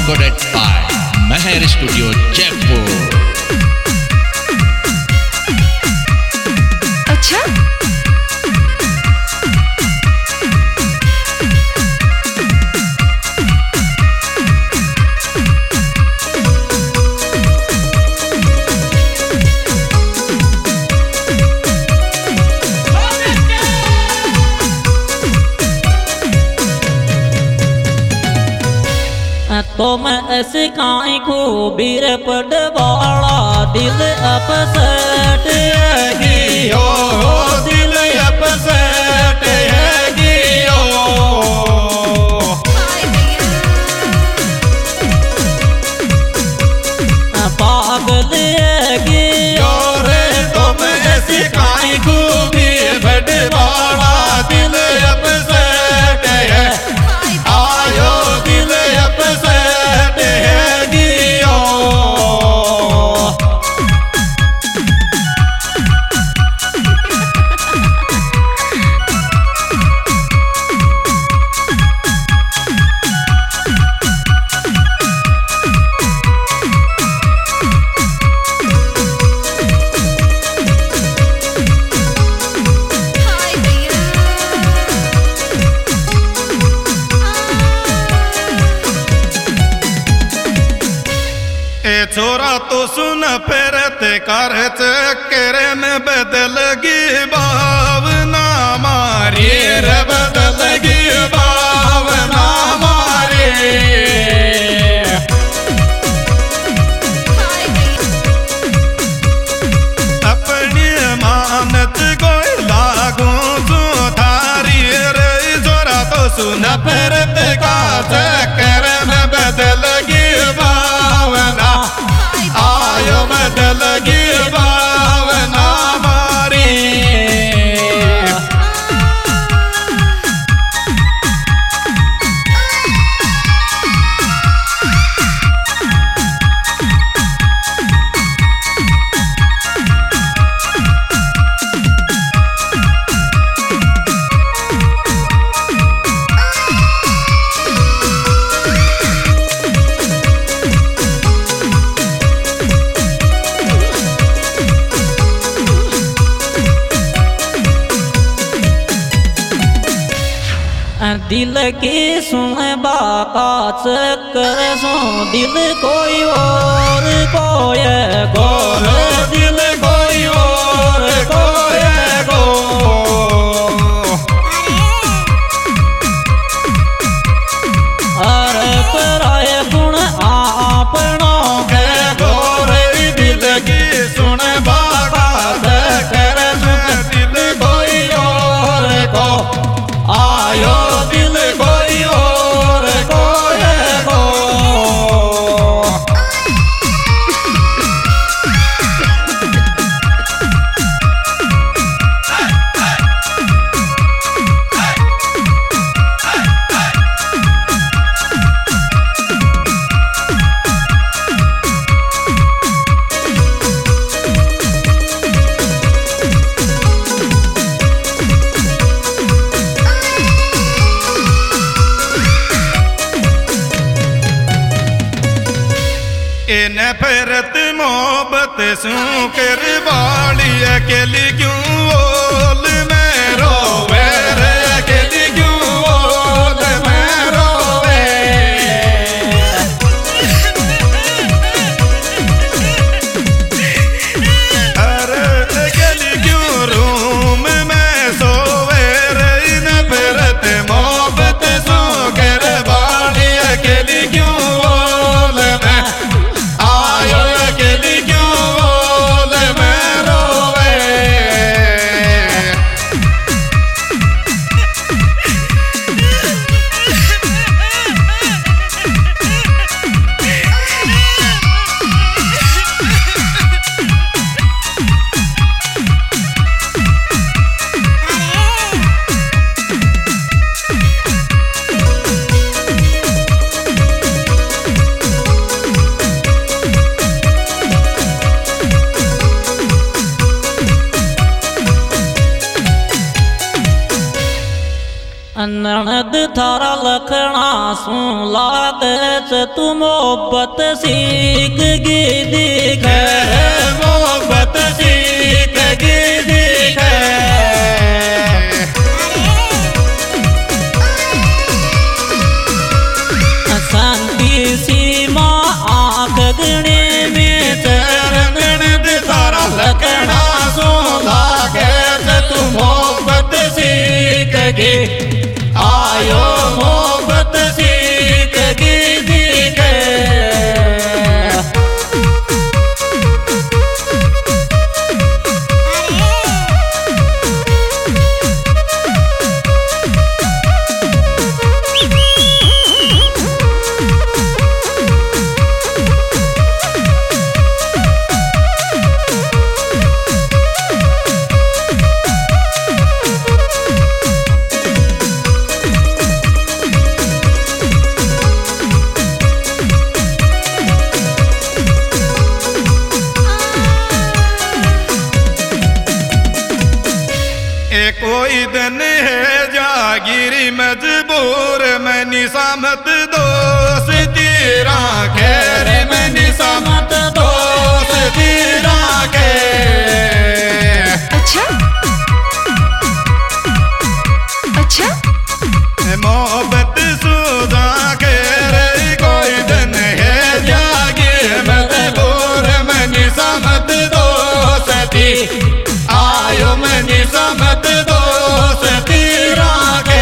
recorded by Meher Studio Jaipur. अच्छा तो मैं ऐसे काई खूबी रे पड़वाड़ा दिल अपसेट हैगी हो दिल अपसेट हैगी पागल हैगी रे तो मैं ऐसे काई खूबी पड़वाड़ा दिल अपसेट है आयो दिल अपसेट हैगी छोरा तो सुन फिरते कर चक्कर में बदलगी भावना मारी रे बदलगी भावना मारी अपनी मानत कोई लागू तू थारी रे छोरा तो सुन फिरते का चक्कर में बदलगी भावना आयो बदलगी भावना मारी दिल की सुन बात कर सो दिल कोई और कोई गोर दिल कोई और कोई गो अरे पराए गुण आपनों के गोर दिल की सुन बात कर दिल कोई और को आयो दिल कोई और कोई गो इन्हें फिरत मोहब्बत सू कर वाली अकेली क्यों ओल में रोवे रे अकेली क्यों ओल में रोवे अरे अकेली क्यों रूम में सोवे रे इन्हें फिरत मोहब्बत सू कर वाली अकेली क्यों ओल में आयो अकेली क्यों बोल मैं रोवे ननद थारा लखना सू लागे च तू मोहब्बत सीख गी दिखे मोहब्बत सीख गी दिखे शांति सीमा आँख गणे में ननद थारा लखना सू लागे च तू मोहब्बत सीख गी आयो मोहब्बत सीख गी दिखे कोई दिन है जागिरी मजबूर मैं निसामत दोस्त तेरा खैर मैं निसामत दोस्त तेरा खैर अच्छा अच्छा मोहब्बत सुधा खैर कोई दिन है जागिर मजबूर मैं निसामत दोस्त आयो मैं निसामत दोस्त तेरा के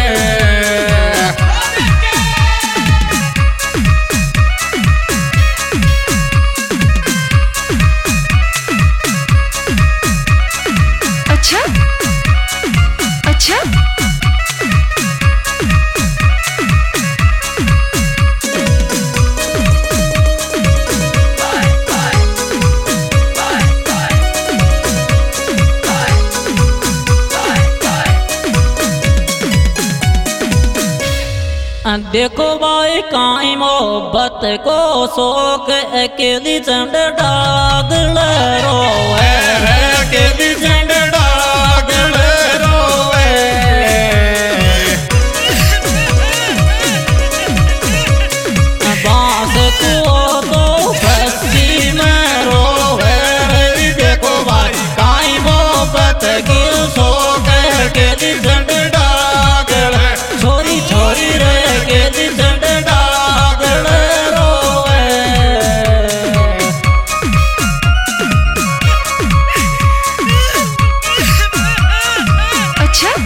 अच्छा अच्छा देखो भाई काई मोहब्बत को शोक अकेली चंड डागल रोए अकेली चंड डागल रोए बांस को तो बस्ती में रोए देखो भाई काई मोहब्बत की शोक अकेली चंड डागल छोरी छोरी रे अकेली चंड डागल रोए अच्छा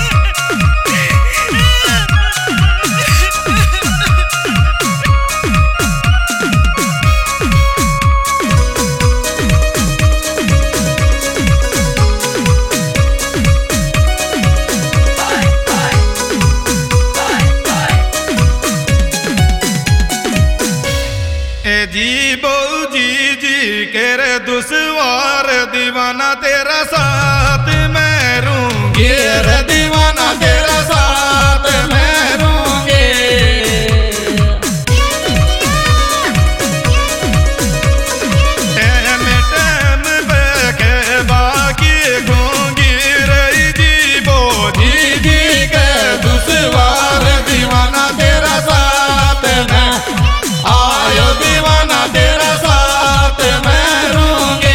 जी बो जी जी केरे दुश्वार दीवाना तेरा साथ मैं रूंगी रे दीवाना तेरा साथ मैं रूंगी टैम टैम बैठे बाकी गूंगी रे जी बो जी जी के दुश्वार दीवाना तेरा साथ मैं आयो दीवाना तेरा साथ मैं रूंगी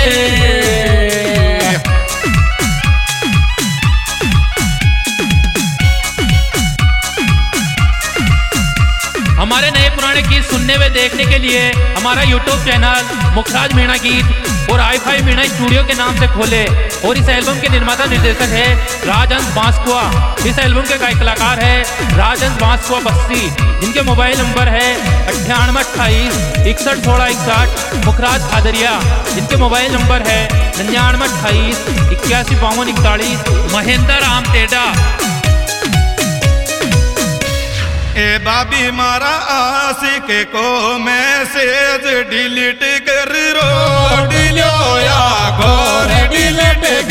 हमारे नए पुराने गीत सुनने व देखने के लिए हमारा YouTube चैनल मुखराज मीणा गीत और हाई-फाई मीणा स्टूडियो के नाम से खोले। और इस एल्बम के निर्माता निर्देशक है राजहंस बांसकुआ। इस एल्बम के गायक कलाकार है राजहंस बांसकुआ बस्ती, जिनके मोबाइल नंबर है 9828 611661। मुखराज खादरिया, जिनके मोबाइल नंबर है 9928 815241। महेंद्र राम टेडा। ए बाबी मारा आशिक को मैसेज डिलीट कर रो डिलो या घोर डिलीट